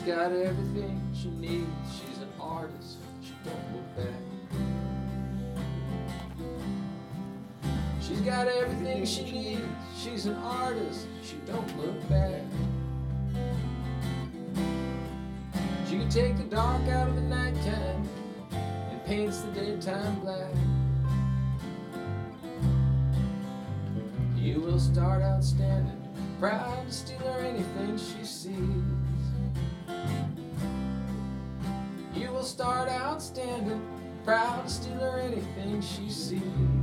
got everything she needs. She's an artist, she don't look back. She's got everything she needs. She's an artist, she don't look back. She can take the dark out of the nighttime and paints the daytime black. You will start out standing, proud to steal her anything she sees. You will start out standing, proud to steal her anything she sees.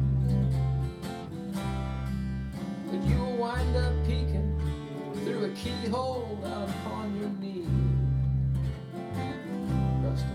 But you will wind up peeking through a keyhole out upon your knees. Rustin.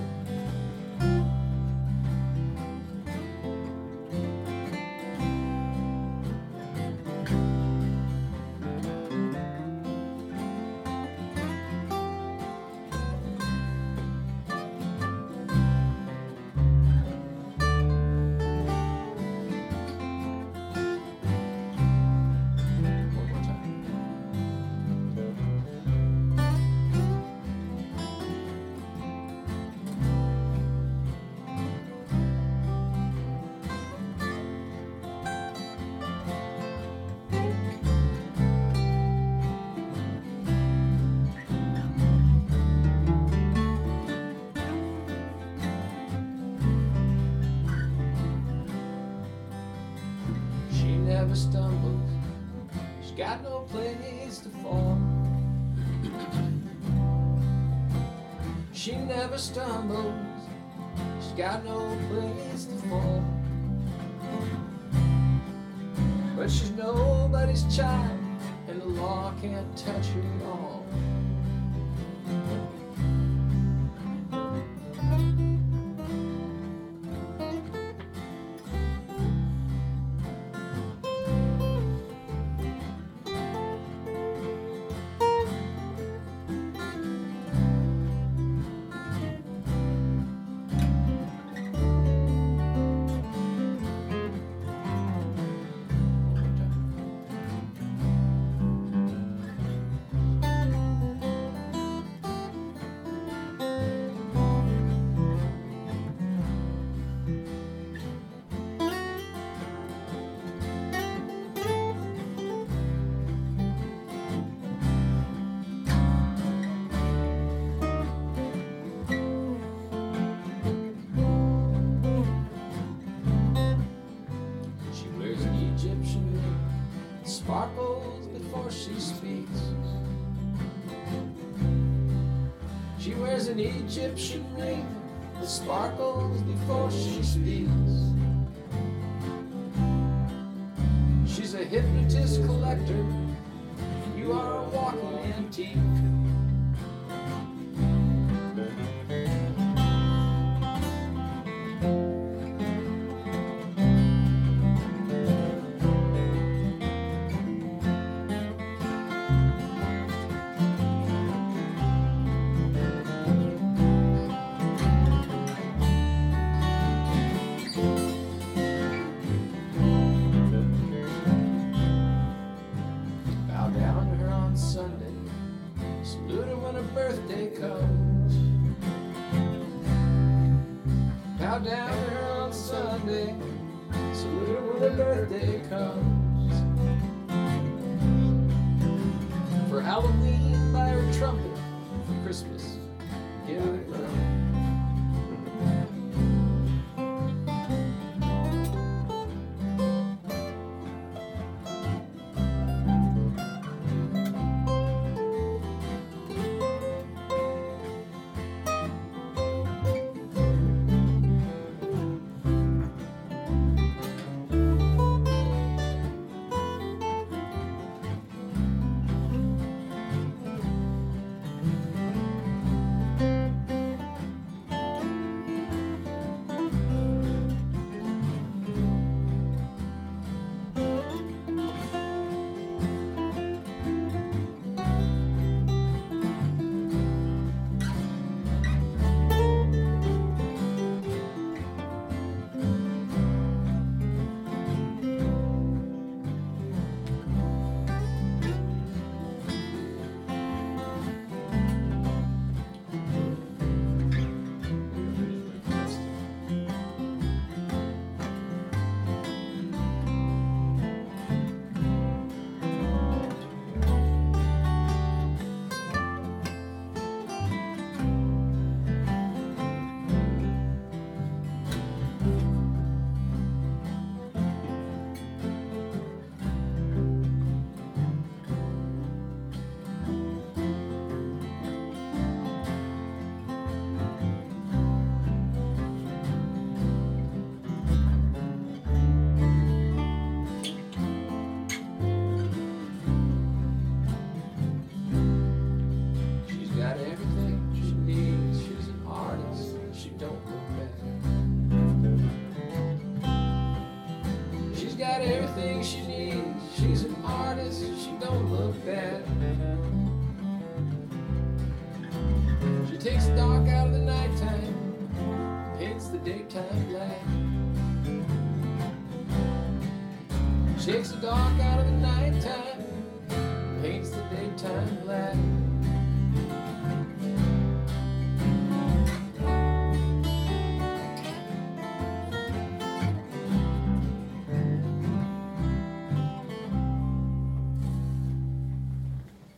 Never stumbles, she's got no place to fall. She never stumbles, she's got no place to fall. But she's nobody's child, and the law can't touch her at all. Sparkles before she speaks. She wears an Egyptian ring that sparkles before she speaks. She's a hypnotist collector, you are a walking antique. Sunday, salute her when her birthday comes. Bow down to her on Sunday, salute her when her birthday comes. For Halloween, buy her a trumpet. For Christmas, give her a drum. with that. She takes the dark out of the nighttime, paints the daytime black. Shakes the dark out of the nighttime, paints the daytime black.